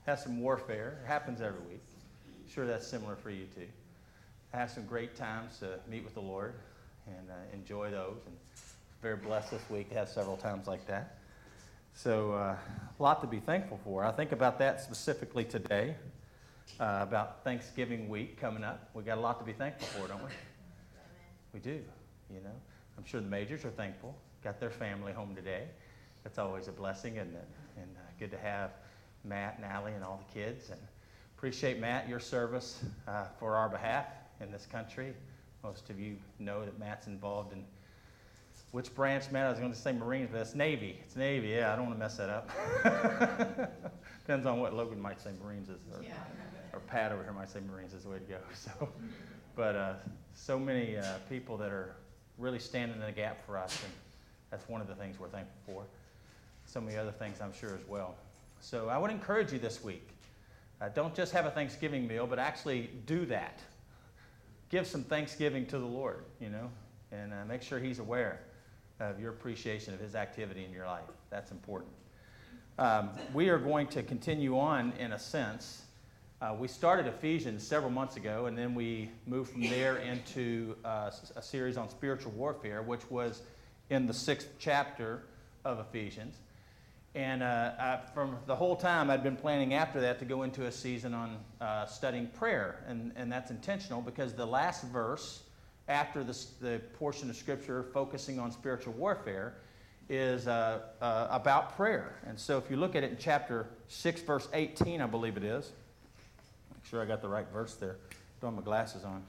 have some warfare. It happens every week. Sure that's similar for you too. I have some great times to meet with the Lord and enjoy those. And very blessed this week to have several times like that. So a lot to be thankful for. I think about that specifically today, about Thanksgiving week coming up. We got a lot to be thankful for, don't we? We do, you know. I'm sure the Majors are thankful. Got their family home today. That's always a blessing, isn't it? And good to have Matt and Allie and all the kids. And appreciate, Matt, your service for our behalf in this country. Most of you know that Matt's involved in which branch, Matt? I was going to say Marines, but it's Navy. It's Navy, yeah. I don't want to mess that up. Depends on what Logan might say Marines is, or Pat over here might say Marines is the way to go. So, but so many people that are really standing in the gap for us, and that's one of the things we're thankful for. So many other things, I'm sure, as well. So I would encourage you this week, don't just have a Thanksgiving meal, but actually do that. Give some Thanksgiving to the Lord, you know, and make sure He's aware of your appreciation of His activity in your life. That's important. We are going to continue on in a sense. We started Ephesians several months ago, and then we moved from there into a series on spiritual warfare, which was in the 6th chapter of Ephesians. And from the whole time, I'd been planning after that to go into a season on studying prayer. And that's intentional because the last verse after the portion of Scripture focusing on spiritual warfare is about prayer. And so if you look at it in chapter 6, verse 18, I believe it is. Make sure I got the right verse there. Don't have my glasses on.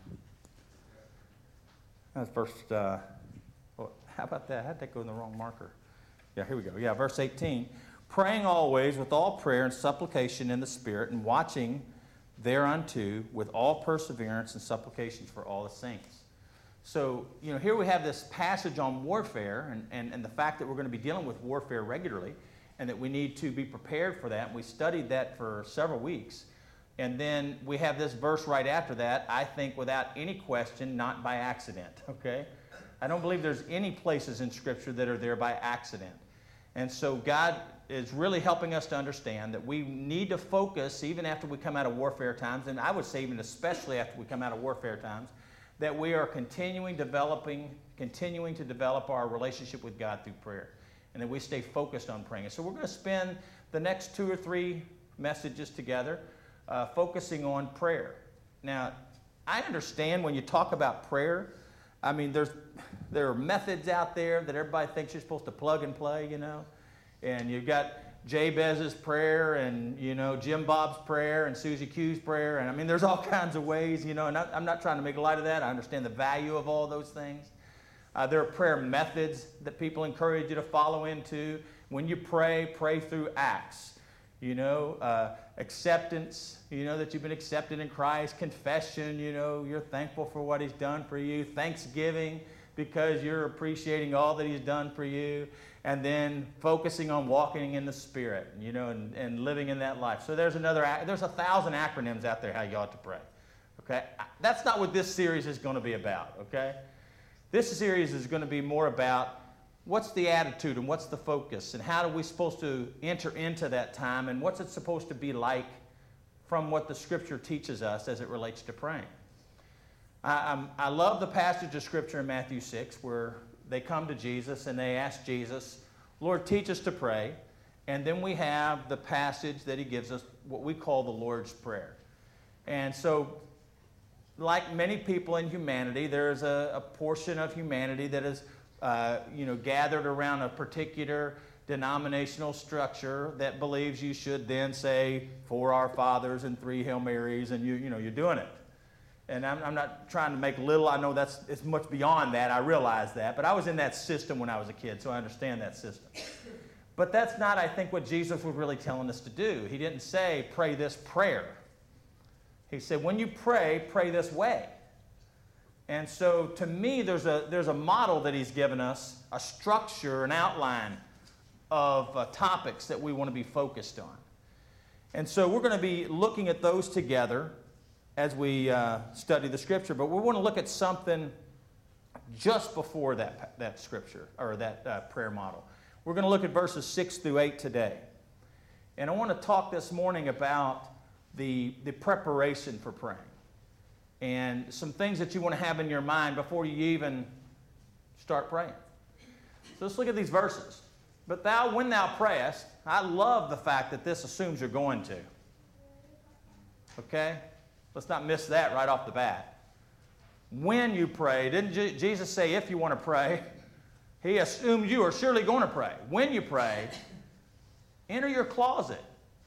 That's verse, how about that? How'd that go in the wrong marker? Yeah, here we go. Yeah, verse 18. Praying always with all prayer and supplication in the Spirit, and watching thereunto with all perseverance and supplications for all the saints. So, you know, here we have this passage on warfare and the fact that we're going to be dealing with warfare regularly and that we need to be prepared for that. We studied that for several weeks. And then we have this verse right after that, I think without any question, not by accident, okay? I don't believe there's any places in Scripture that are there by accident. And so God is really helping us to understand that we need to focus, even after we come out of warfare times, and I would say even especially after we come out of warfare times, that we are continuing to develop our relationship with God through prayer, and that we stay focused on praying. And so we're going to spend the next 2 or 3 messages together focusing on prayer. Now, I understand when you talk about prayer, I mean, there are methods out there that everybody thinks you're supposed to plug and play, you know, and you've got Jabez's prayer and, you know, Jim Bob's prayer and Susie Q's prayer. And I mean, there's all kinds of ways, you know, and I'm not trying to make light of that. I understand the value of all those things. There are prayer methods that people encourage you to follow into. When you pray through acts, you know, acceptance, you know, that you've been accepted in Christ, confession, you know, you're thankful for what He's done for you, thanksgiving because you're appreciating all that He's done for you. And then focusing on walking in the Spirit, you know, and living in that life. So there's 1,000 acronyms out there how you ought to pray, okay? That's not what this series is going to be about, okay? This series is going to be more about what's the attitude and what's the focus and how are we supposed to enter into that time and what's it supposed to be like from what the Scripture teaches us as it relates to praying. I love the passage of Scripture in Matthew 6 where they come to Jesus and they ask Jesus, Lord, teach us to pray. And then we have the passage that He gives us, what we call the Lord's Prayer. And so, like many people in humanity, there's a portion of humanity that is, you know, gathered around a particular denominational structure that believes you should then say 4 Our Fathers and 3 Hail Marys, and you know, you're doing it. And I'm not trying to make little. I know it's much beyond that. I realize that. But I was in that system when I was a kid, so I understand that system. But that's not, I think, what Jesus was really telling us to do. He didn't say, pray this prayer. He said, when you pray, pray this way. And so, to me, there's a model that He's given us, a structure, an outline of topics that we want to be focused on. And so we're going to be looking at those together as we study the Scripture, but we want to look at something just before that Scripture, or that prayer model. We're going to look at verses 6 through 8 today. And I want to talk this morning about the preparation for praying and some things that you want to have in your mind before you even start praying. So let's look at these verses. But thou, when thou prayest, I love the fact that this assumes you're going to. Okay? Let's not miss that right off the bat. When you pray, didn't Jesus say if you want to pray? He assumed you are surely going to pray. When you pray, enter your closet.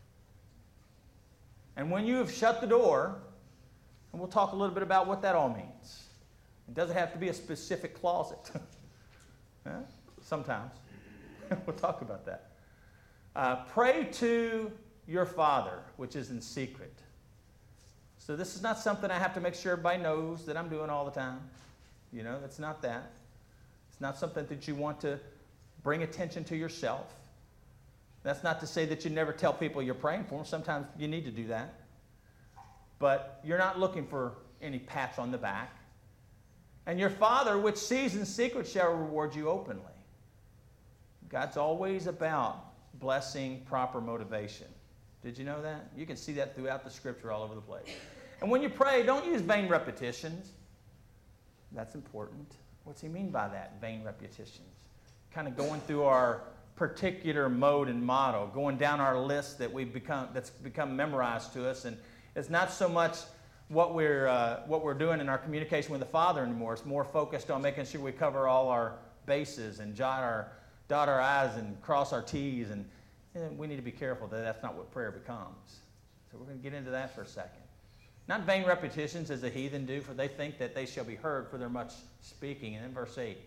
And when you have shut the door, and we'll talk a little bit about what that all means. It doesn't have to be a specific closet. Yeah? Sometimes. We'll talk about that. Pray to your Father, which is in secret. So this is not something I have to make sure everybody knows that I'm doing all the time. You know, it's not that. It's not something that you want to bring attention to yourself. That's not to say that you never tell people you're praying for them. Sometimes you need to do that. But you're not looking for any pats on the back. And your Father, which sees in secret, shall reward you openly. God's always about blessing proper motivation. Did you know that? You can see that throughout the Scripture all over the place. And when you pray, don't use vain repetitions. That's important. What's he mean by that, vain repetitions? Kind of going through our particular mode and motto, going down our list that's become memorized to us, and it's not so much what we're doing in our communication with the Father anymore. It's more focused on making sure we cover all our bases and dot our I's and cross our T's, and we need to be careful that that's not what prayer becomes. So we're going to get into that for a second. Not vain repetitions as the heathen do, for they think that they shall be heard for their much speaking. And then verse 8.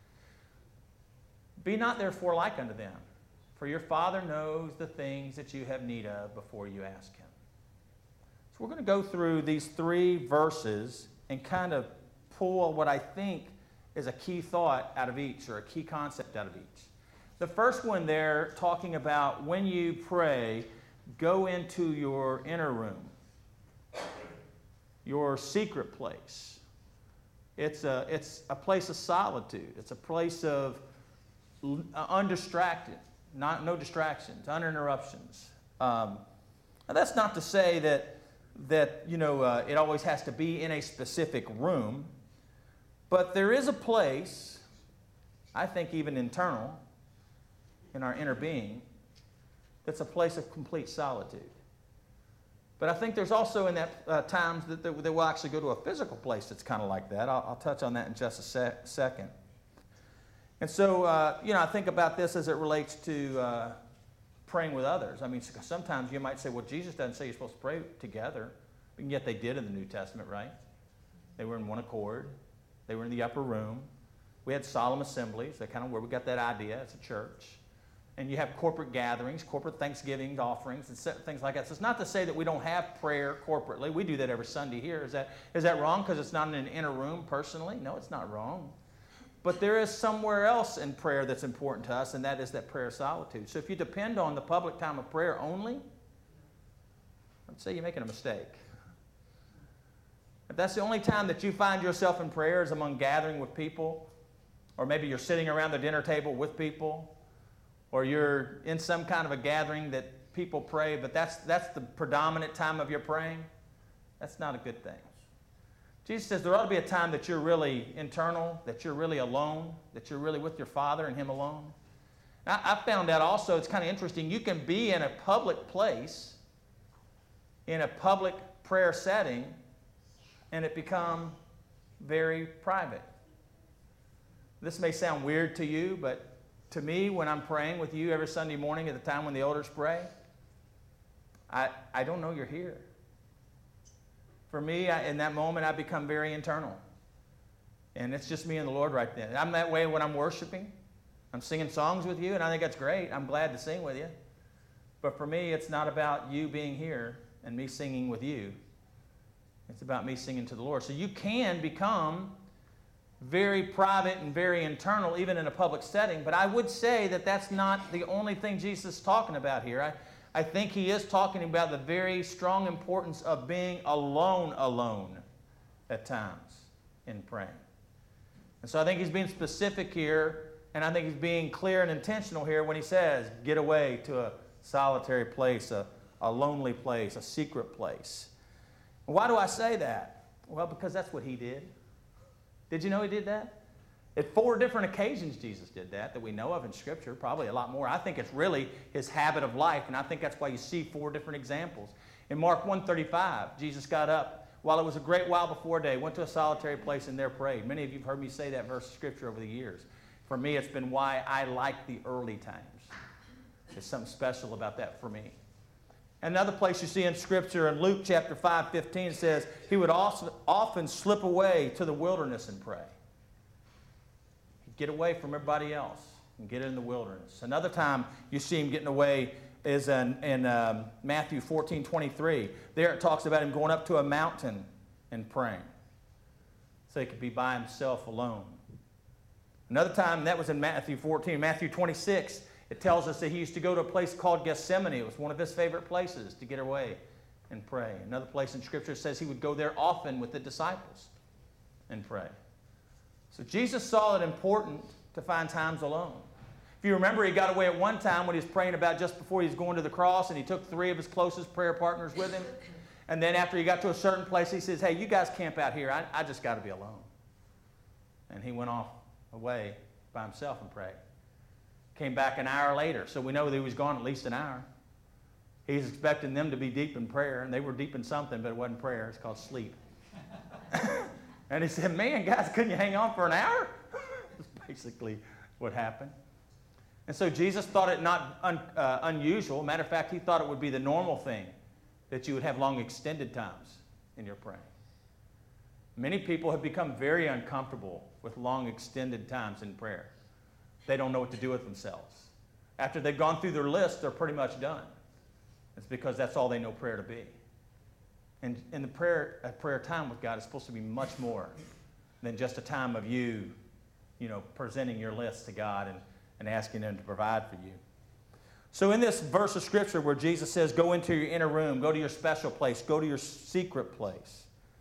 Be not therefore like unto them, for your Father knows the things that you have need of before you ask him. So we're going to go through these 3 verses and kind of pull what I think is a key thought out of each, or a key concept out of each. The first one there, talking about when you pray, go into your inner room, your secret place. It's a place of solitude. It's a place of undistracted, no distractions, uninterruptions. Now that's not to say that it always has to be in a specific room, but there is a place, I think even internal, in our inner being, that's a place of complete solitude. But I think there's also in that times that we'll actually go to a physical place that's kind of like that. I'll touch on that in just a second. And so, I think about this as it relates to praying with others. I mean, sometimes you might say, well, Jesus doesn't say you're supposed to pray together. And yet they did in the New Testament, right? They were in one accord. They were in the upper room. We had solemn assemblies. That's kind of where we got that idea as a church. And you have corporate gatherings, corporate Thanksgiving offerings, and things like that. So it's not to say that we don't have prayer corporately. We do that every Sunday here. Is that wrong because it's not in an inner room personally? No, it's not wrong. But there is somewhere else in prayer that's important to us, and that is that prayer of solitude. So if you depend on the public time of prayer only, I'd say you're making a mistake. If that's the only time that you find yourself in prayer is among gathering with people, or maybe you're sitting around the dinner table with people, or you're in some kind of a gathering that people pray, but that's the predominant time of your praying, that's not a good thing. Jesus says there ought to be a time that you're really internal, that you're really alone, that you're really with your Father and him alone. Now, I found out also, it's kind of interesting, you can be in a public place, in a public prayer setting, and it become very private. This may sound weird to you, but to me, when I'm praying with you every Sunday morning at the time when the elders pray, I don't know you're here. For me, in that moment, I become very internal. And it's just me and the Lord right then. I'm that way when I'm worshiping. I'm singing songs with you, and I think that's great. I'm glad to sing with you. But for me, it's not about you being here and me singing with you. It's about me singing to the Lord. So you can become very private and very internal, even in a public setting. But I would say that that's not the only thing Jesus is talking about here. I think he is talking about the very strong importance of being alone at times in praying. And so I think he's being specific here, and I think he's being clear and intentional here when he says, get away to a solitary place, a lonely place, a secret place. Why do I say that? Well, because that's what he did. Did you know he did that? At 4 different occasions Jesus did that we know of in Scripture, probably a lot more. I think it's really his habit of life, and I think that's why you see 4 different examples. In Mark 1:35, Jesus got up while it was a great while before day, went to a solitary place and there prayed. Many of you have heard me say that verse of Scripture over the years. For me, it's been why I like the early times. There's something special about that for me. Another place you see in Scripture, in Luke chapter 5:15, says he would also often slip away to the wilderness and pray. He'd get away from everybody else and get in the wilderness. Another time you see him getting away is in Matthew 14:23. There it talks about him going up to a mountain and praying. So he could be by himself alone. Another time, that was in Matthew 14. Matthew 26, it tells us that he used to go to a place called Gethsemane. It was one of his favorite places to get away and pray. Another place in Scripture says he would go there often with the disciples and pray. So Jesus saw it important to find times alone. If you remember, he got away at one time when he was praying about just before he was going to the cross, and he took 3 of his closest prayer partners with him. And then after he got to a certain place, he says, hey, you guys camp out here. I just got to be alone. And he went off away by himself and prayed. Came back an hour later, so we know that he was gone at least an hour. He's expecting them to be deep in prayer, and they were deep in something, but it wasn't prayer. It's called sleep. And he said, man, guys, couldn't you hang on for an hour? That's basically what happened. And so Jesus thought it not unusual. Matter of fact, he thought it would be the normal thing that you would have long extended times in your praying. Many people have become very uncomfortable with long extended times in prayer. They don't know what to do with themselves. After they've gone through their list, they're pretty much done. It's because that's all they know prayer to be. And in the prayer time with God is supposed to be much more than just a time of you presenting your list to God and asking Him to provide for you. So in this verse of Scripture where Jesus says, go into your inner room, go to your special place, go to your secret place,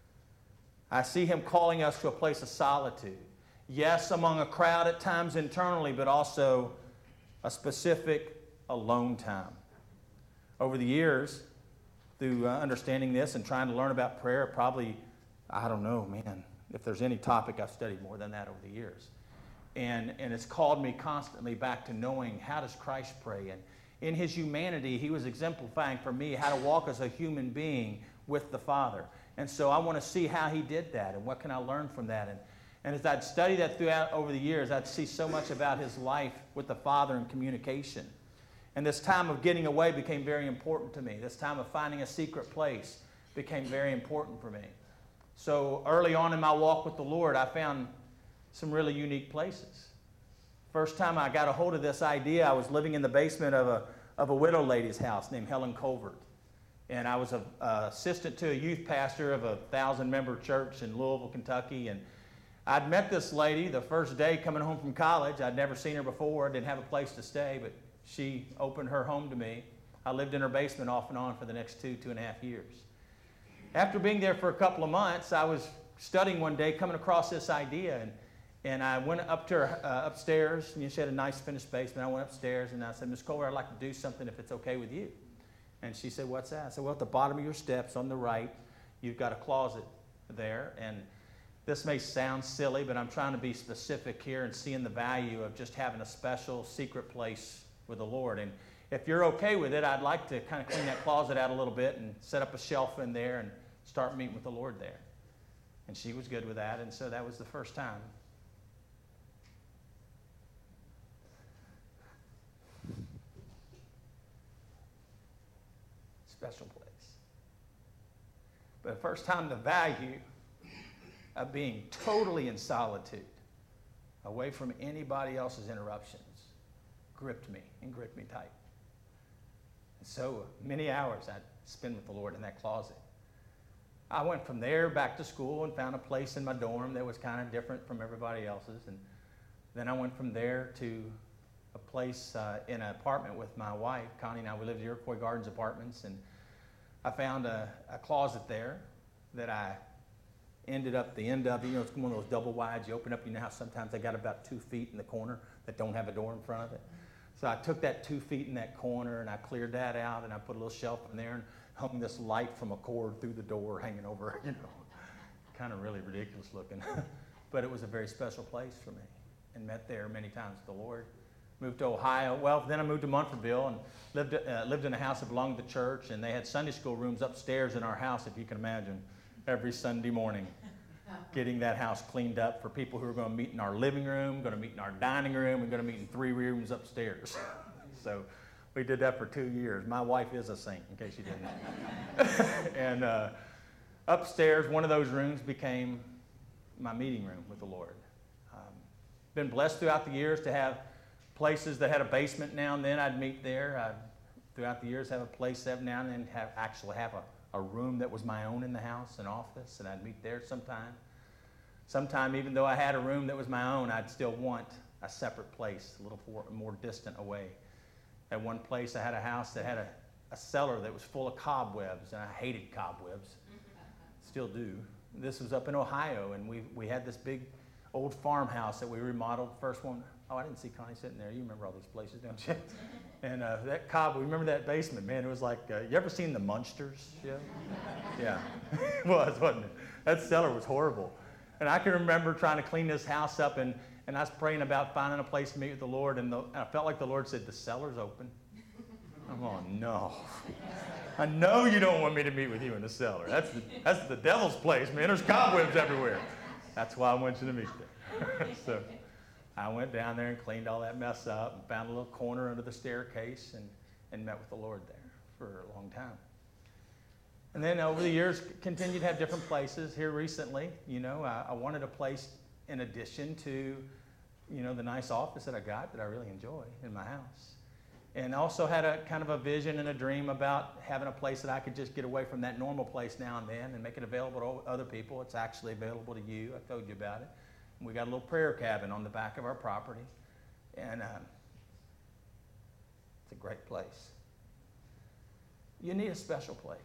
I see Him calling us to a place of solitude. Yes, among a crowd at times internally, but also a specific alone time. Over the years, through understanding this and trying to learn about prayer, probably, I don't know, man, if there's any topic I've studied more than that over the years. And it's called me constantly back to knowing how does Christ pray. And in His humanity, He was exemplifying for me how to walk as a human being with the Father. And so I want to see how He did that and what can I learn from that. And as I'd study that throughout over the years, I'd see so much about His life with the Father and communication. And this time of getting away became very important to me. This time of finding a secret place became very important for me. So early on in my walk with the Lord, I found some really unique places. First time I got a hold of this idea, I was living in the basement of a widow lady's house named Helen Colvert. And I was an assistant to a youth pastor of a 1,000-member church in Louisville, Kentucky. And I'd met this lady the first day coming home from college. I'd never seen her before, didn't have a place to stay, but she opened her home to me. I lived in her basement off and on for the next 2.5 years. After being there for a couple of months, I was studying one day, coming across this idea, and I went up to her upstairs, and she had a nice finished basement. I went upstairs, and I said, Ms. Colbert, I'd like to do something if it's okay with you. And she said, what's that? I said, well, at the bottom of your steps on the right, you've got a closet there, and this may sound silly, but I'm trying to be specific here and seeing the value of just having a special secret place with the Lord. And if you're okay with it, I'd like to kind of clean that closet out a little bit and set up a shelf in there and start meeting with the Lord there. And she was good with that, and so that was the first time. Special place. But the first time the value of being totally in solitude, away from anybody else's interruptions, gripped me and gripped me tight. And so many hours I'd spend with the Lord in that closet. I went from there back to school and found a place in my dorm that was kind of different from everybody else's. And then I went from there to a place in an apartment with my wife, Connie and I. We lived at Iroquois Gardens Apartments, and I found a closet there that I ended up the end of. It's one of those double wides. You open up, how sometimes they got about 2 feet in the corner that don't have a door in front of it. So I took that 2 feet in that corner and I cleared that out and I put a little shelf in there and hung this light from a cord through the door hanging over, kind of really ridiculous looking. But it was a very special place for me and met there many times with the Lord. Moved to Ohio. Well, then I moved to Munfordville and lived in a house that belonged to the church, and they had Sunday school rooms upstairs in our house, if you can imagine, every Sunday morning. Getting that house cleaned up for people who were going to meet in our living room, going to meet in our dining room, and going to meet in 3 rooms upstairs. So we did that for 2 years. My wife is a saint, in case you didn't know. And upstairs, one of those rooms became my meeting room with the Lord. Been blessed throughout the years to have places that had a basement now and then. I'd meet there. I'd, throughout the years, have a place that now and then actually have a room that was my own in the house, an office, and I'd meet there sometime. Sometime, even though I had a room that was my own, I'd still want a separate place, a little more distant away. At one place, I had a house that had a cellar that was full of cobwebs, and I hated cobwebs. Still do. This was up in Ohio, and we had this big old farmhouse that we remodeled. First one, oh, I didn't see Connie sitting there. You remember all these places, don't you? And that remember that basement, man? It was like, you ever seen The Munsters show? Yeah, it was, wasn't it? That cellar was horrible. And I can remember trying to clean this house up, and I was praying about finding a place to meet with the Lord, and I felt like the Lord said, the cellar's open. I'm going, no. I know you don't want me to meet with you in the cellar. That's the devil's place, man. There's cobwebs everywhere. That's why I want you to meet there. So I went down there and cleaned all that mess up and found a little corner under the staircase and met with the Lord there for a long time. And then over the years, continued to have different places. Here recently, I wanted a place in addition to, the nice office that I got that I really enjoy in my house. And also had a kind of a vision and a dream about having a place that I could just get away from that normal place now and then and make it available to other people. It's actually available to you. I told you about it. And we got a little prayer cabin on the back of our property. And it's a great place. You need a special place.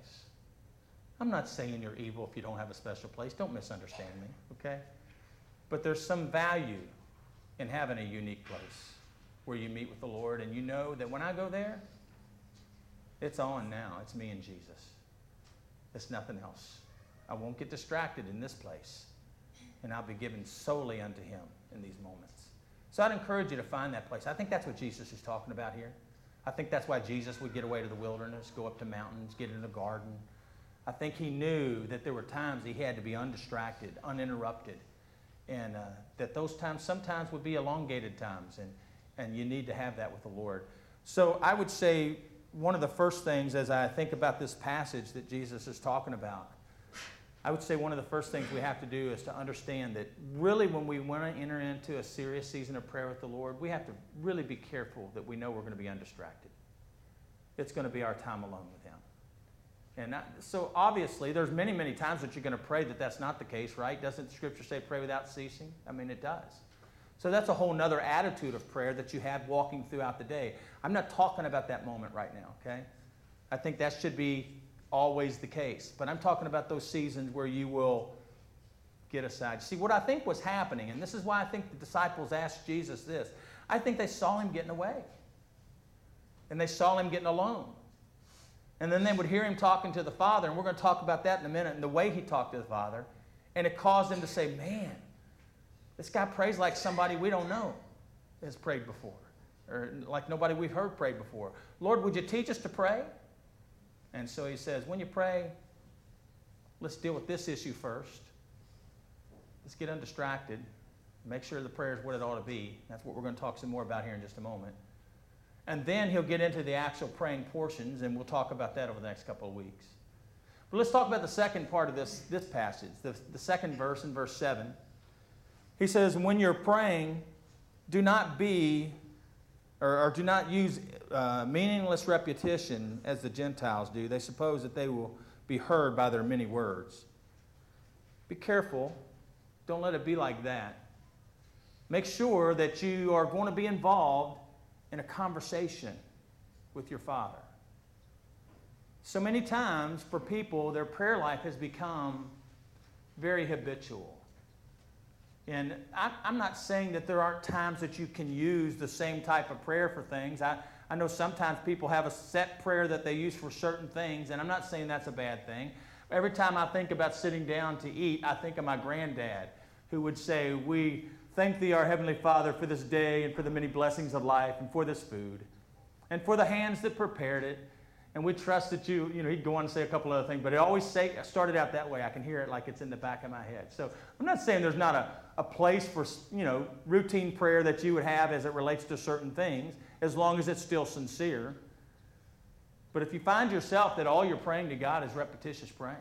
I'm not saying you're evil if you don't have a special place. Don't misunderstand me, okay? But there's some value in having a unique place where you meet with the Lord, and you know that when I go there, it's on now. It's me and Jesus. It's nothing else. I won't get distracted in this place, and I'll be given solely unto Him in these moments. So I'd encourage you to find that place. I think that's what Jesus is talking about here. I think that's why Jesus would get away to the wilderness, go up to mountains, get in a garden. I think He knew that there were times He had to be undistracted, uninterrupted, and that those times sometimes would be elongated times, and you need to have that with the Lord. So I would say one of the first things as I think about this passage that Jesus is talking about, I would say one of the first things we have to do is to understand that really when we want to enter into a serious season of prayer with the Lord, we have to really be careful that we know we're going to be undistracted. It's going to be our time alone with Him. And so obviously there's many, many times that you're going to pray that that's not the case, right? Doesn't Scripture say pray without ceasing? I mean, it does. So that's a whole nother attitude of prayer that you have walking throughout the day. I'm not talking about that moment right now, okay? I think that should be always the case. But I'm talking about those seasons where you will get aside. See, what I think was happening, and this is why I think the disciples asked Jesus this, I think they saw Him getting away. And they saw Him getting alone. And then they would hear Him talking to the Father, and we're going to talk about that in a minute, and the way He talked to the Father. And it caused them to say, man, this guy prays like somebody we don't know has prayed before, or like nobody we've heard prayed before. Lord, would you teach us to pray? And so He says, when you pray, let's deal with this issue first. Let's get undistracted. Make sure the prayer is what it ought to be. That's what we're going to talk some more about here in just a moment. And then He'll get into the actual praying portions, and we'll talk about that over the next couple of weeks. But let's talk about the second part of this passage, the second verse in verse 7. He says, when you're praying, do not use meaningless repetition as the Gentiles do. They suppose that they will be heard by their many words. Be careful. Don't let it be like that. Make sure that you are going to be involved in a conversation with your Father. So many times for people, their prayer life has become very habitual. And I'm not saying that there aren't times that you can use the same type of prayer for things. I know sometimes people have a set prayer that they use for certain things, and I'm not saying that's a bad thing. Every time I think about sitting down to eat, I think of my granddad, who would say, "We thank thee, our Heavenly Father, for this day and for the many blessings of life and for this food and for the hands that prepared it. And we trust that you," he'd go on and say a couple other things, but it always started out that way. I can hear it like it's in the back of my head. So I'm not saying there's not a place for, routine prayer that you would have as it relates to certain things, as long as it's still sincere. But if you find yourself that all you're praying to God is repetitious praying,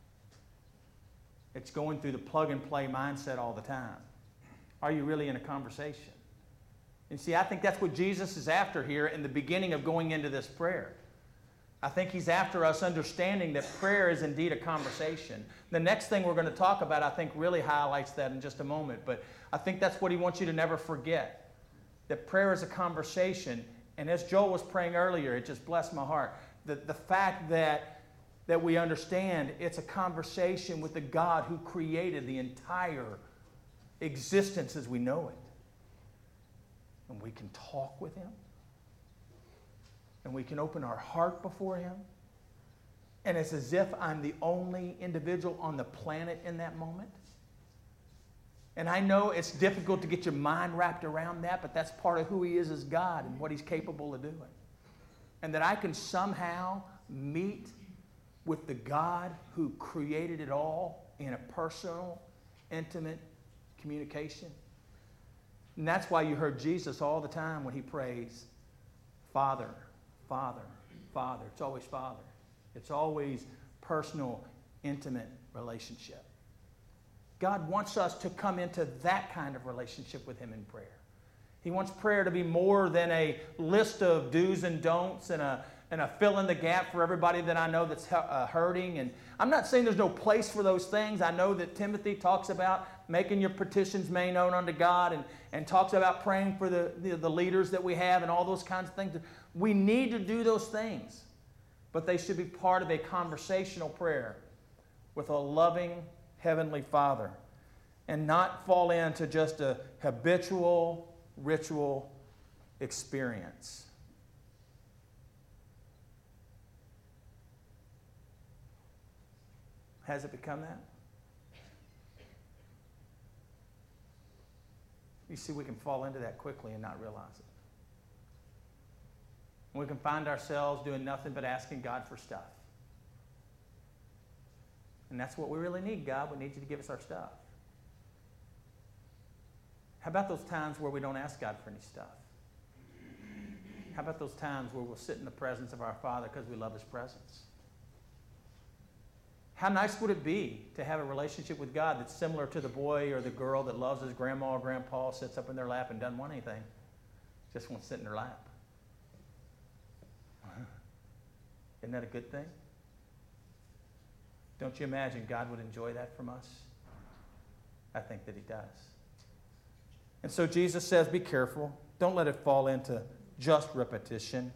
it's going through the plug and play mindset all the time, are you really in a conversation? And see, I think that's what Jesus is after here in the beginning of going into this prayer. I think he's after us understanding that prayer is indeed a conversation. The next thing we're going to talk about, I think, really highlights that in just a moment. But I think that's what he wants you to never forget, that prayer is a conversation. And as Joel was praying earlier, it just blessed my heart. The fact that we understand it's a conversation with the God who created the entire existence as we know it. And we can talk with him. And we can open our heart before him. And it's as if I'm the only individual on the planet in that moment. And I know it's difficult to get your mind wrapped around that, but that's part of who he is as God and what he's capable of doing. And that I can somehow meet with the God who created it all in a personal, intimate communication. And that's why you heard Jesus all the time when he prays, Father, Father, Father. It's always Father. It's always personal, intimate relationship. God wants us to come into that kind of relationship with him in prayer. He wants prayer to be more than a list of do's and don'ts and a fill in the gap for everybody that I know that's hurting. And I'm not saying there's no place for those things. I know that Timothy talks about making your petitions made known unto God and talks about praying for the leaders that we have and all those kinds of things. We need to do those things, but they should be part of a conversational prayer with a loving Heavenly Father and not fall into just a habitual, ritual experience. Has it become that? You see, we can fall into that quickly and not realize it. We can find ourselves doing nothing but asking God for stuff. And that's what we really need, God. We need you to give us our stuff. How about those times where we don't ask God for any stuff? How about those times where we'll sit in the presence of our Father because we love his presence? How nice would it be to have a relationship with God that's similar to the boy or the girl that loves his grandma or grandpa, sits up in their lap and doesn't want anything, just wants to sit in their lap? Isn't that a good thing? Don't you imagine God would enjoy that from us? I think that he does. And so Jesus says, be careful. Don't let it fall into just repetition.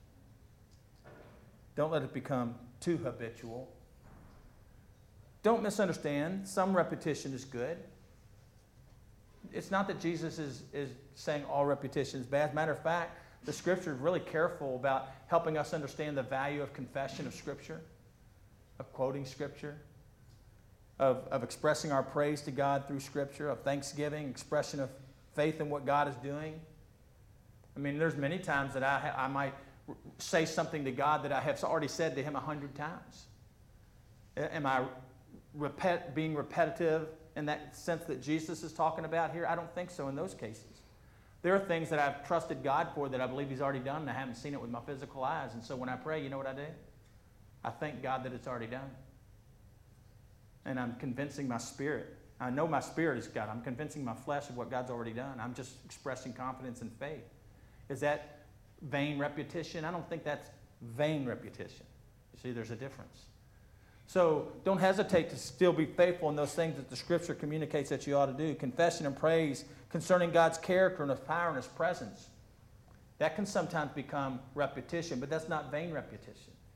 Don't let it become too habitual. Don't misunderstand. Some repetition is good. It's not that Jesus is saying all repetition is bad. As a matter of fact, the Scripture is really careful about helping us understand the value of confession of Scripture, of quoting Scripture, of expressing our praise to God through Scripture, of thanksgiving, expression of faith in what God is doing. I mean, there's many times that I might say something to God that I have already said to him 100 times. Am I being repetitive in that sense that Jesus is talking about here? I don't think so in those cases. There are things that I've trusted God for that I believe he's already done and I haven't seen it with my physical eyes. And so when I pray, you know what I do? I thank God that it's already done. And I'm convincing my spirit. I know my spirit is God. I'm convincing my flesh of what God's already done. I'm just expressing confidence and faith. Is that vain repetition? I don't think that's vain repetition. You see, there's a difference. So don't hesitate to still be faithful in those things that the Scripture communicates that you ought to do. Confession and praise concerning God's character and his power and his presence. That can sometimes become repetition, but that's not vain repetition.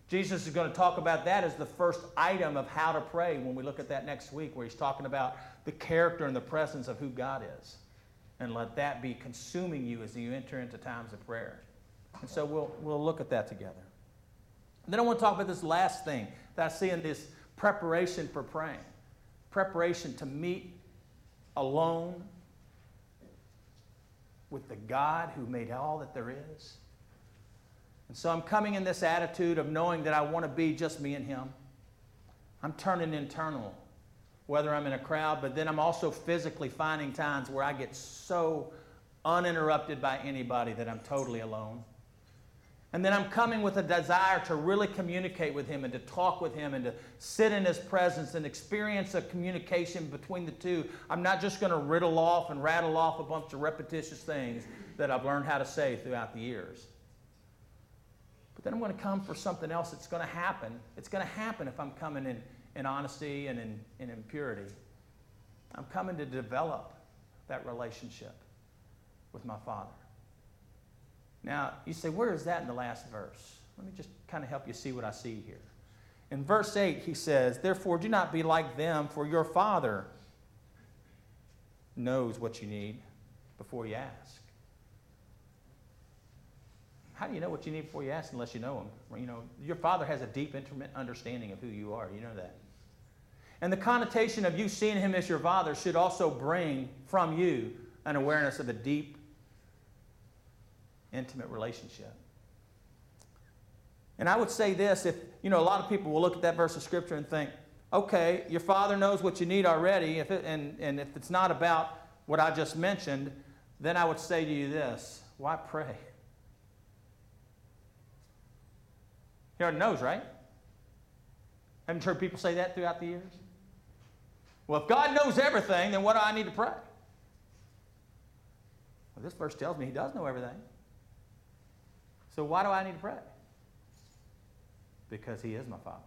Jesus is going to talk about that as the first item of how to pray when we look at that next week, where he's talking about the character and the presence of who God is. And let that be consuming you as you enter into times of prayer. And so we'll look at that together. And then I want to talk about this last thing that I see in this preparation for praying. Preparation to meet alone with the God who made all that there is. And so I'm coming in this attitude of knowing that I want to be just me and him. I'm turning internal, whether I'm in a crowd, but then I'm also physically finding times where I get so uninterrupted by anybody that I'm totally alone. And then I'm coming with a desire to really communicate with him and to talk with him and to sit in his presence and experience a communication between the two. I'm not just going to rattle off a bunch of repetitious things that I've learned how to say throughout the years. But then I'm going to come for something else that's going to happen. It's going to happen if I'm coming in honesty and in purity. I'm coming to develop that relationship with my Father. Now, you say, where is that in the last verse? Let me just kind of help you see what I see here. In verse 8, he says, therefore, do not be like them, for your Father knows what you need before you ask. How do you know what you need before you ask unless you know him? You know, your Father has a deep, intimate understanding of who you are. You know that. And the connotation of you seeing him as your Father should also bring from you an awareness of a deep, intimate relationship. And I would say this, if, a lot of people will look at that verse of Scripture and think, okay, your Father knows what you need already, and if it's not about what I just mentioned, then I would say to you this, why pray? He already knows, right? Haven't you heard people say that throughout the years? Well, if God knows everything, then what do I need to pray? Well, this verse tells me he does know everything. So why do I need to pray? Because he is my Father.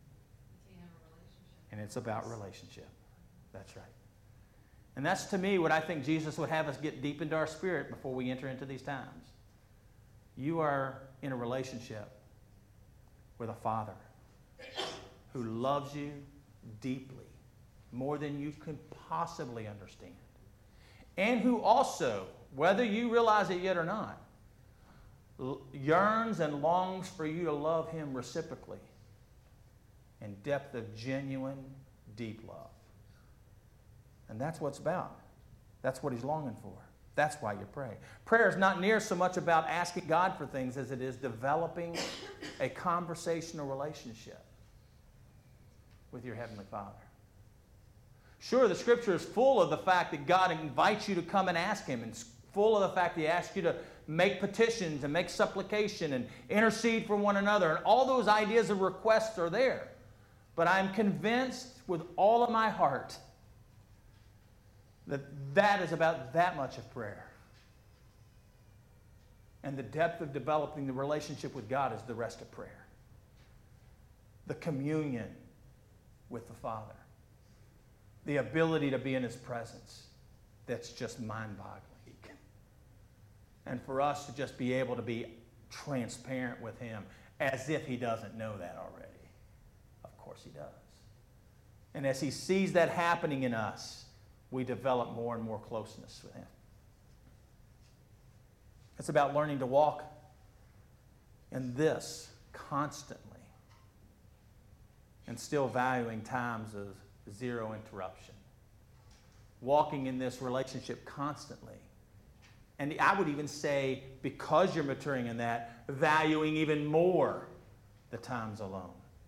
And it's about relationship. That's right. And that's, to me, what I think Jesus would have us get deep into our spirit before we enter into these times. You are in a relationship with a Father who loves you deeply, more than you can possibly understand. And who also, whether you realize it yet or not, yearns and longs for you to love him reciprocally in depth of genuine, deep love. And that's what it's about. That's what he's longing for. That's why you pray. Prayer is not near so much about asking God for things as it is developing a conversational relationship with your Heavenly Father. Sure, the Scripture is full of the fact that God invites you to come and ask him, and it's full of the fact that he asks you to make petitions and make supplication and intercede for one another. And all those ideas of requests are there. But I'm convinced with all of my heart that that is about that much of prayer. And the depth of developing the relationship with God is the rest of prayer. The communion with the Father. The ability to be in his presence. That's just mind-boggling. And for us to just be able to be transparent with him as if he doesn't know that already. Of course he does. And as he sees that happening in us, we develop more and more closeness with him. It's about learning to walk in this constantly and still valuing times of zero interruption. Walking in this relationship constantly. And I would even say, because you're maturing in that, valuing even more the times alone.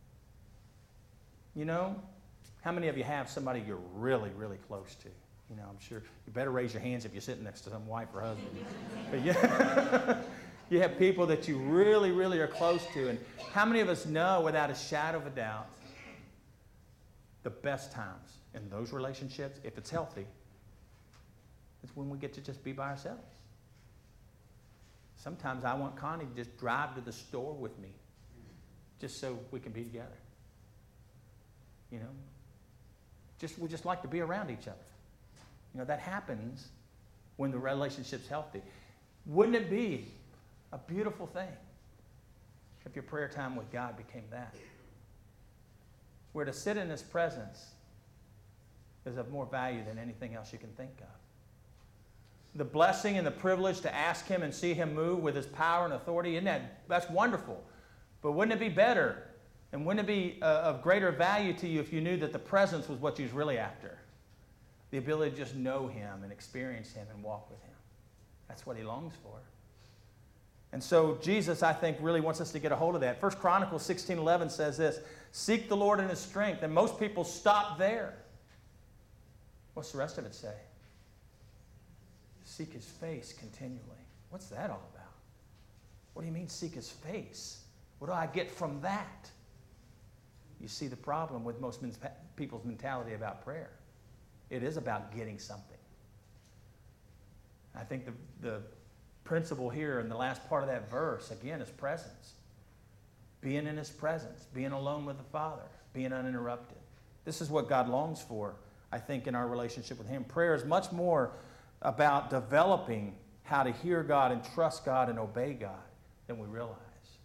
You know, how many of you have somebody you're really, really close to? You know, I'm sure you better raise your hands if you're sitting next to some wife or husband. But yeah, you have people that you really, really are close to. And how many of us know, without a shadow of a doubt, the best times in those relationships, if it's healthy, it's when we get to just be by ourselves. Sometimes I want Connie to just drive to the store with me, just so we can be together. You know, we just like to be around each other. You know, that happens when the relationship's healthy. Wouldn't it be a beautiful thing if your prayer time with God became that? Where to sit in His presence is of more value than anything else you can think of. The blessing and the privilege to ask Him and see Him move with His power and authority, that's wonderful. But wouldn't it be better and wouldn't it be of greater value to you if you knew that the presence was what you was really after? The ability to just know Him and experience Him and walk with Him. That's what He longs for. And so Jesus, I think, really wants us to get a hold of that. 1 Chronicles 16:11 says this, seek the Lord in His strength. And most people stop there. What's the rest of it say? Seek His face continually. What's that all about? What do you mean seek His face? What do I get from that? You see the problem with most people's mentality about prayer. It is about getting something. I think the principle here in the last part of that verse, again, is presence. Being in His presence, being alone with the Father, being uninterrupted. This is what God longs for, I think, in our relationship with Him. Prayer is much more about developing how to hear God and trust God and obey God than we realize.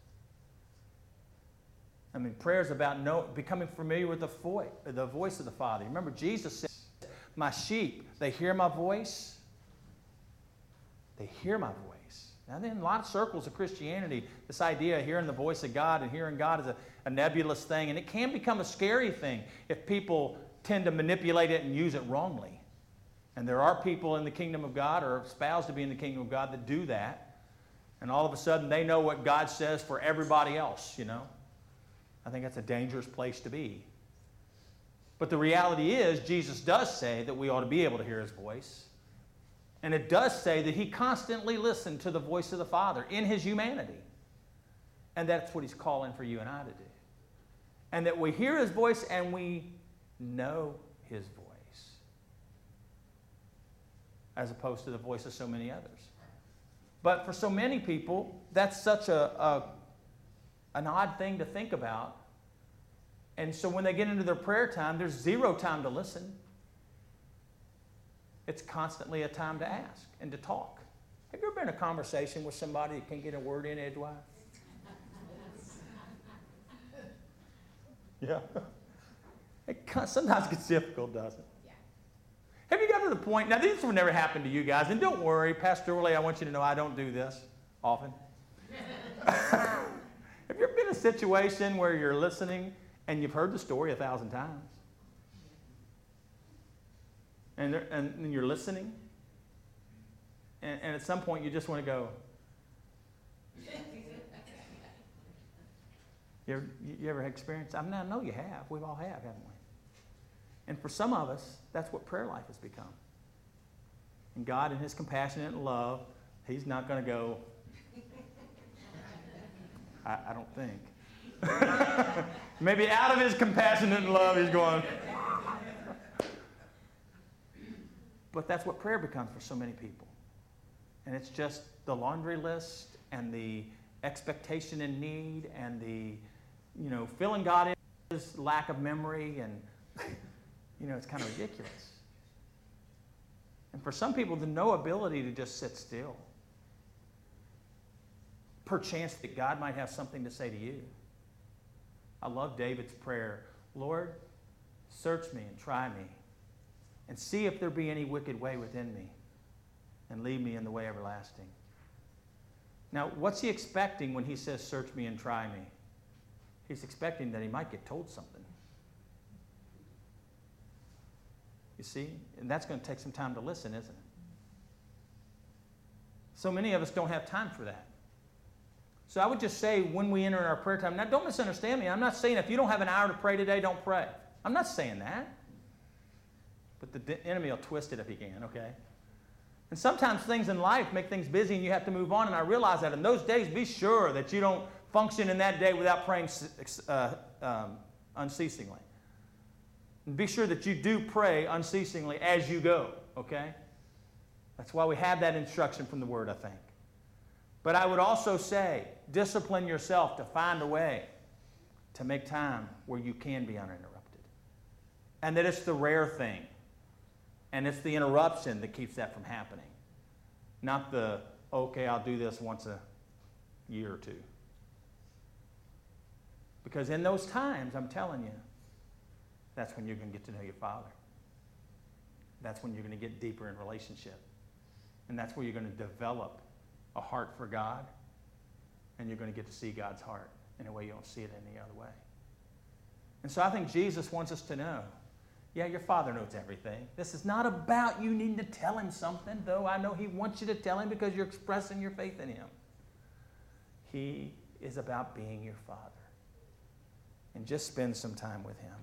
I mean, prayer is about becoming familiar with the voice of the Father. Remember, Jesus said, my sheep, they hear my voice. They hear my voice. Now, in a lot of circles of Christianity, this idea of hearing the voice of God and hearing God is a nebulous thing, and it can become a scary thing if people tend to manipulate it and use it wrongly. And there are people in the kingdom of God or espoused to be in the kingdom of God that do that, and all of a sudden they know what God says for everybody else, you know. I think that's a dangerous place to be. But the reality is, Jesus does say that we ought to be able to hear His voice. And it does say that He constantly listened to the voice of the Father in His humanity. And that's what He's calling for you and I to do. And that we hear His voice and we know His voice. As opposed to the voice of so many others. But for so many people, that's such an odd thing to think about. And so when they get into their prayer time, there's zero time to listen. It's constantly a time to ask and to talk. Have you ever been in a conversation with somebody that can't get a word in edgewise? Yeah. Sometimes it gets difficult, doesn't it? Yeah. Have you got to the point, now this will never happen to you guys, and don't worry, pastorally, I want you to know I don't do this often. Have you ever been in a situation where you're listening and you've heard the story 1,000 times? And you're listening, and at some point you just want to go. You ever experienced? I know you have. We all have, haven't we? And for some of us, that's what prayer life has become. And God, in His compassionate love, He's not going to go. I don't think. Maybe out of His compassionate love, He's going. But that's what prayer becomes for so many people. And it's just the laundry list and the expectation and need and the, filling God in His lack of memory and, it's kind of ridiculous. And for some people, the no ability to just sit still. Perchance that God might have something to say to you. I love David's prayer. Lord, search me and try me. And see if there be any wicked way within me, and lead me in the way everlasting. Now, what's he expecting when he says, search me and try me? He's expecting that he might get told something. You see? And that's going to take some time to listen, isn't it? So many of us don't have time for that. So I would just say when we enter our prayer time, now don't misunderstand me. I'm not saying if you don't have an hour to pray today, don't pray. I'm not saying that. But the enemy will twist it if he can, okay? And sometimes things in life make things busy and you have to move on, and I realize that. In those days, be sure that you don't function in that day without praying unceasingly. And be sure that you do pray unceasingly as you go, okay? That's why we have that instruction from the Word, I think. But I would also say, discipline yourself to find a way to make time where you can be uninterrupted. And that it's the rare thing. And it's the interruption that keeps that from happening. Not the, okay, I'll do this once a year or two. Because in those times, I'm telling you, that's when you're going to get to know your Father. That's when you're going to get deeper in relationship. And that's where you're going to develop a heart for God. And you're going to get to see God's heart in a way you don't see it any other way. And so I think Jesus wants us to know, yeah, your Father knows everything. This is not about you needing to tell him something, though I know he wants you to tell him because you're expressing your faith in him. He is about being your Father. And just spend some time with him.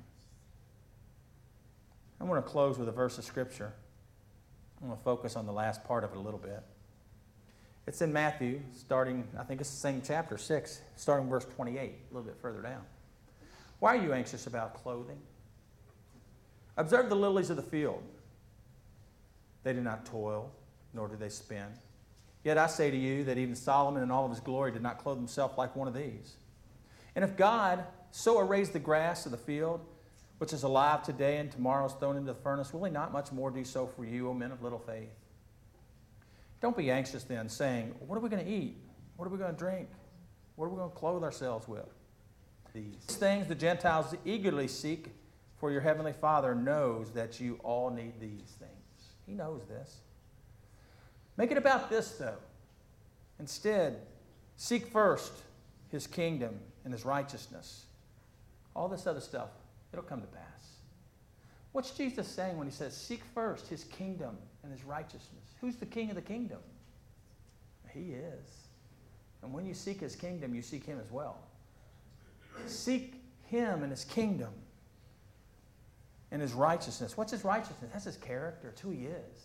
I want to close with a verse of Scripture. I'm going to focus on the last part of it a little bit. It's in Matthew, starting, I think it's the same chapter, 6, starting verse 28, a little bit further down. Why are you anxious about clothing? Observe the lilies of the field. They do not toil, nor do they spin. Yet I say to you that even Solomon in all of his glory did not clothe himself like one of these. And if God so arrays the grass of the field, which is alive today and tomorrow is thrown into the furnace, will he not much more do so for you, O men of little faith? Don't be anxious then, saying, what are we going to eat? What are we going to drink? What are we going to clothe ourselves with? These things the Gentiles eagerly seek, for your heavenly Father knows that you all need these things. He knows this. Make it about this, though. Instead, seek first his kingdom and his righteousness. All this other stuff, it'll come to pass. What's Jesus saying when he says, seek first his kingdom and his righteousness? Who's the king of the kingdom? He is. And when you seek his kingdom, you seek him as well. Seek him and his kingdom and his righteousness. What's his righteousness? That's his character. It's who he is.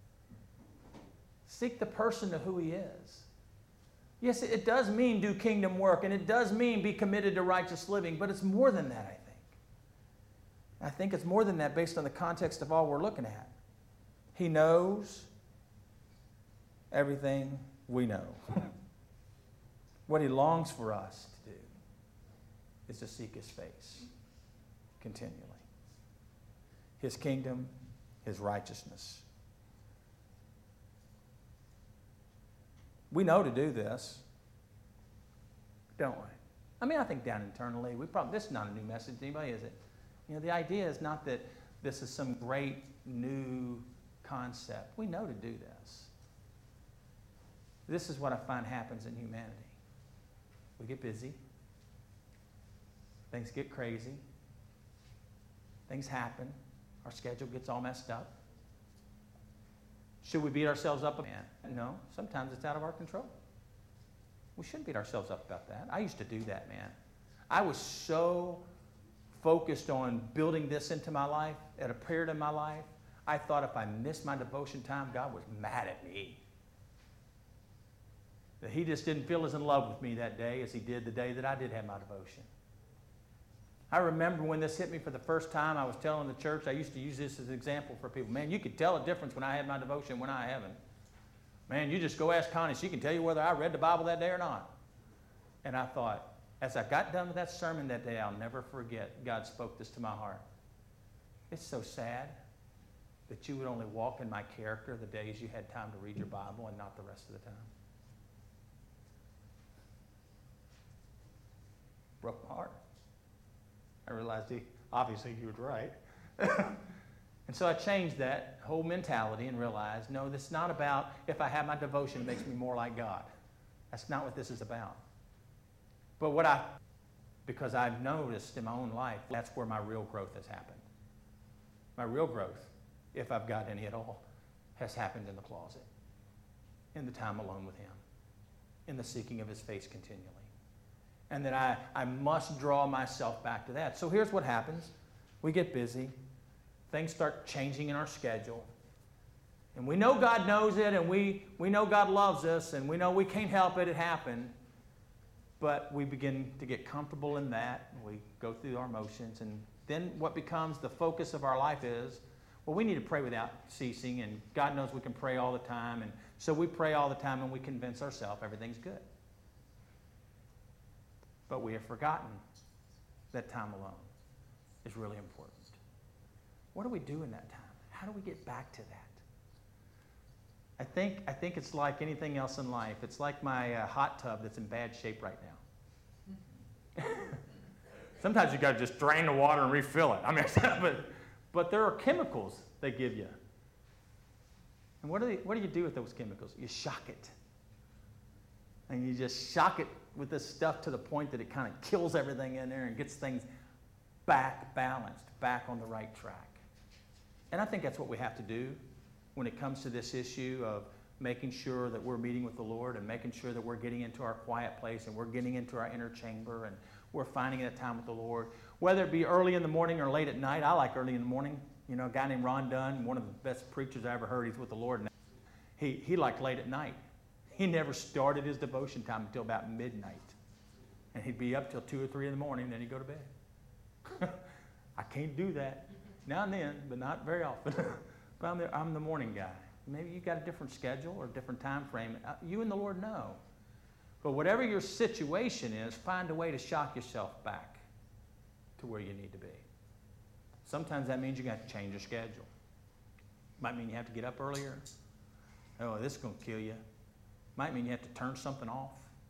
Seek the person of who he is. Yes, it does mean do kingdom work, and it does mean be committed to righteous living, but it's more than that, I think. I think it's more than that based on the context of all we're looking at. He knows everything we know. What he longs for us to do is to seek his face continually. His kingdom, his righteousness. We know to do this, don't we? I mean, I think down internally, this is not a new message to anybody, is it? You know, the idea is not that this is some great new concept. We know to do this. This is what I find happens in humanity. We get busy. Things get crazy. Things happen. Our schedule gets all messed up. Should we beat ourselves up? No, sometimes it's out of our control. We shouldn't beat ourselves up about that. I used to do that, man. I was so focused on building this into my life, at a period in my life, I thought if I missed my devotion time, God was mad at me. That he just didn't feel as in love with me that day as he did the day that I did have my devotion. I remember when this hit me for the first time, I was telling the church, I used to use this as an example for people. Man, you could tell a difference when I had my devotion and when I haven't. Man, you just go ask Connie. She can tell you whether I read the Bible that day or not. And I thought, as I got done with that sermon that day, I'll never forget, God spoke this to my heart. It's so sad that you would only walk in my character the days you had time to read your Bible and not the rest of the time. Broke my heart. I realized obviously he was right. And so I changed that whole mentality and realized, no, this is not about if I have my devotion, it makes me more like God. That's not what this is about. But because I've noticed in my own life, that's where my real growth has happened. My real growth, if I've got any at all, has happened in the closet, in the time alone with him, in the seeking of his face continually. And that I must draw myself back to that. So here's what happens. We get busy. Things start changing in our schedule. And we know God knows it, and we know God loves us, and we know we can't help it. It happened. But we begin to get comfortable in that. And we go through our motions. And then what becomes the focus of our life is, well, we need to pray without ceasing, and God knows we can pray all the time. And so we pray all the time, and we convince ourselves everything's good. But we have forgotten that time alone is really important. What do we do in that time? How do we get back to that? I think it's like anything else in life. It's like my hot tub that's in bad shape right now. Sometimes you got to just drain the water and refill it. I mean, but there are chemicals they give you. And what do you do with those chemicals? You shock it. And you just shock it with this stuff to the point that it kind of kills everything in there and gets things back balanced, back on the right track. And I think that's what we have to do when it comes to this issue of making sure that we're meeting with the Lord and making sure that we're getting into our quiet place and we're getting into our inner chamber and we're finding that time with the Lord. Whether it be early in the morning or late at night. I like early in the morning. You know, a guy named Ron Dunn, one of the best preachers I ever heard, he's with the Lord now. He liked late at night. He never started his devotion time until about midnight. And he'd be up till 2 or 3 in the morning, then he'd go to bed. I can't do that. Now and then, but not very often. But I'm the morning guy. Maybe you got a different schedule or a different time frame. You and the Lord know. But whatever your situation is, find a way to shock yourself back to where you need to be. Sometimes that means you're going to have to change your schedule. Might mean you have to get up earlier. Oh, this is going to kill you. Might mean you have to turn something off.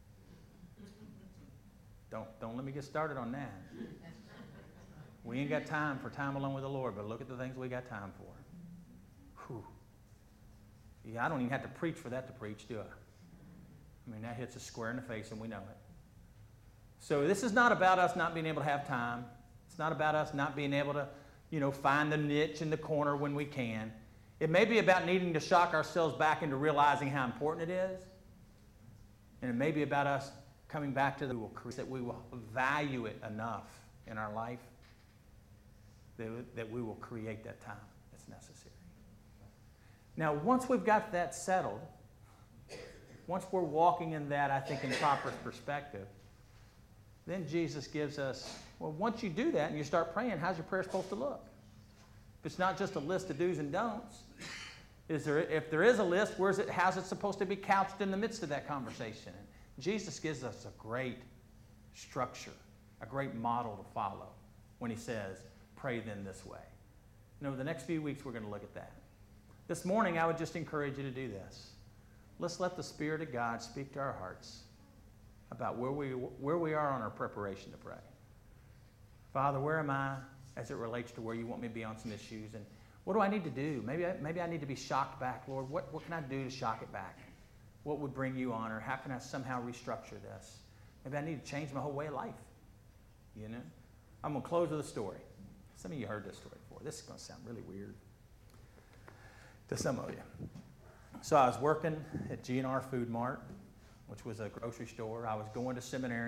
Don't let me get started on that. We ain't got time for time alone with the Lord, but look at the things we got time for. Whew. Yeah, I don't even have to preach for that to preach, do I? I mean, that hits us square in the face and we know it. So this is not about us not being able to have time. It's not about us not being able to, find the niche in the corner when we can. It may be about needing to shock ourselves back into realizing how important it is. And it may be about us coming back to that we will value it enough in our life that we will create that time that's necessary. Now, once we've got that settled, once we're walking in that, I think, in proper perspective, then Jesus gives us, well, once you do that and you start praying, how's your prayer supposed to look? If it's not just a list of do's and don'ts, if there is a list, how's it supposed to be couched in the midst of that conversation? And Jesus gives us a great structure, a great model to follow when he says, pray then this way. And over the next few weeks, we're going to look at that. This morning, I would just encourage you to do this. Let's let the Spirit of God speak to our hearts about where we are on our preparation to pray. Father, where am I as it relates to where you want me to be on some issues? And what do I need to do? Maybe I need to be shocked back, Lord. What can I do to shock it back? What would bring you honor? How can I somehow restructure this? Maybe I need to change my whole way of life. I'm going to close with a story. Some of you heard this story before. This is going to sound really weird to some of you. So I was working at G&R Food Mart, which was a grocery store. I was going to seminary,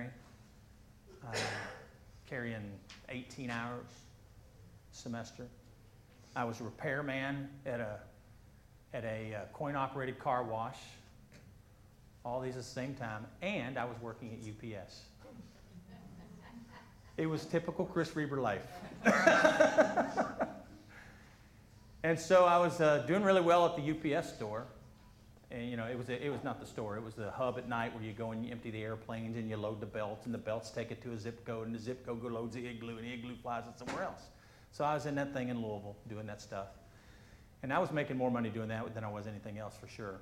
carrying 18 hours a semester. I was a repairman at a coin-operated car wash, all these at the same time, and I was working at UPS. It was typical Chris Reber life. And so I was doing really well at the UPS store. And, it was not the store. It was the hub at night where you go and you empty the airplanes and you load the belts, and the belts take it to a zip code, and the zip code loads the igloo, and the igloo flies it somewhere else. So I was in that thing in Louisville doing that stuff. And I was making more money doing that than I was anything else for sure.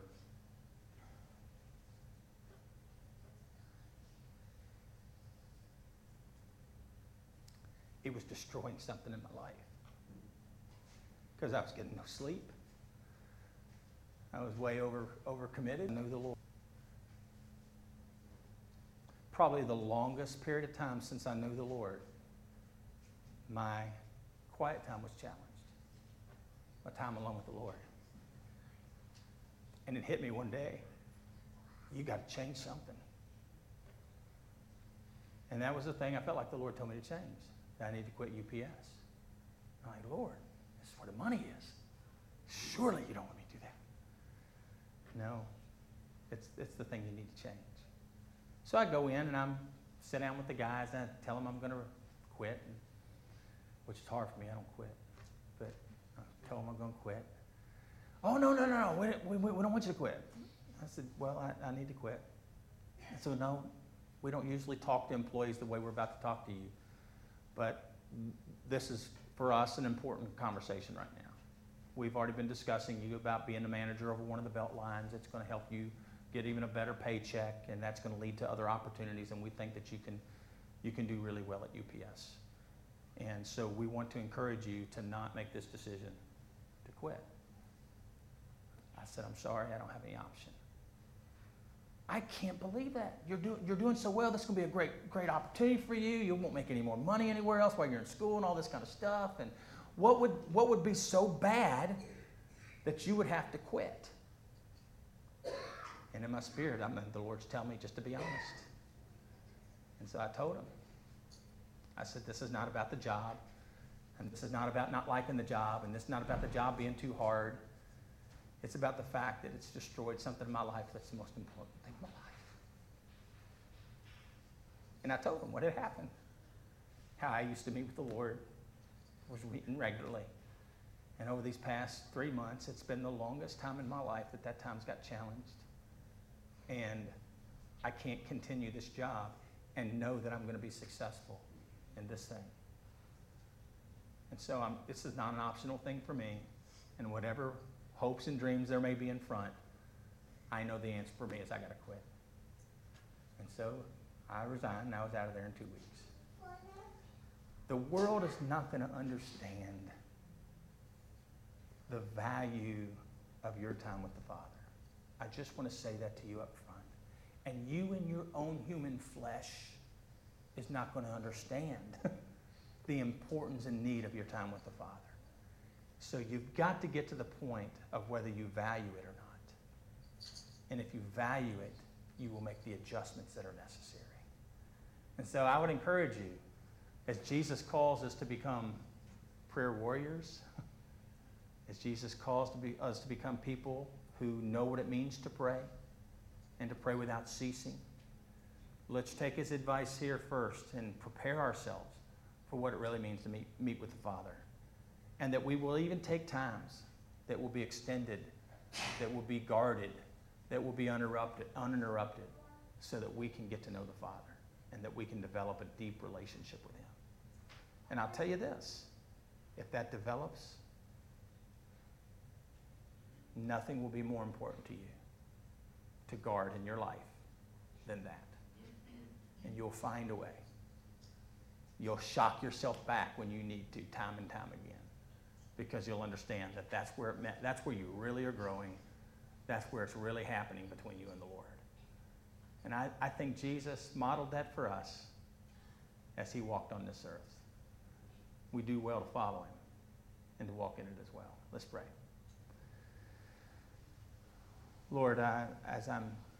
It was destroying something in my life because I was getting no sleep. I was way overcommitted. I knew the Lord. Probably the longest period of time since I knew the Lord, my quiet time was challenged. My time alone with the Lord. And it hit me one day. You got to change something. And that was the thing I felt like the Lord told me to change. That I need to quit UPS. I'm like, Lord, this is where the money is. Surely you don't want me to do that. No, it's the thing you need to change. So I go in and I sit down with the guys and I tell them I'm going to quit, which is hard for me. I don't quit. But I tell them I'm going to quit. Oh, no. We don't want you to quit. I said, well, I need to quit. I said, no, we don't usually talk to employees the way we're about to talk to you. But this is, for us, an important conversation right now. We've already been discussing you about being the manager over one of the belt lines. It's going to help you get even a better paycheck, and that's going to lead to other opportunities, and we think that you you can do really well at UPS. And so we want to encourage you to not make this decision to quit. I said, I'm sorry, I don't have any option. I can't believe that. You're doing so well. This is going to be a great opportunity for you. You won't make any more money anywhere else while you're in school and all this kind of stuff. And what would be so bad that you would have to quit? And in my spirit, the Lord's telling me just to be honest. And so I told him. I said, this is not about the job. And this is not about not liking the job. And this is not about the job being too hard. It's about the fact that it's destroyed something in my life that's the most important thing in my life. And I told him what had happened. How I used to meet with the Lord, was meeting regularly. And over these past 3 months, it's been the longest time in my life that time's got challenged. And I can't continue this job and know that I'm going to be successful in this thing. And so this is not an optional thing for me. And whatever hopes and dreams there may be in front, I know the answer for me is I got to quit. And so I resigned, and I was out of there in 2 weeks. The world is not going to understand the value of your time with the Father. I just want to say that to you up front. And you in your own human flesh is not going to understand the importance and need of your time with the Father. So you've got to get to the point of whether you value it or not. And if you value it, you will make the adjustments that are necessary. And so I would encourage you, as Jesus calls us to become prayer warriors, as Jesus calls us to become people who know what it means to pray and to pray without ceasing, let's take his advice here first and prepare ourselves for what it really means to meet with the Father. And that we will even take times that will be extended, that will be guarded, that will be uninterrupted, so that we can get to know the Father and that we can develop a deep relationship with him. And I'll tell you this, if that develops, nothing will be more important to you to guard in your life than that. And you'll find a way. You'll shock yourself back when you need to, time and time again, because you'll understand that that's where you really are growing. That's where it's really happening between you and the Lord. And I think Jesus modeled that for us as he walked on this earth. We do well to follow him and to walk in it as well. Let's pray. Lord, as I'm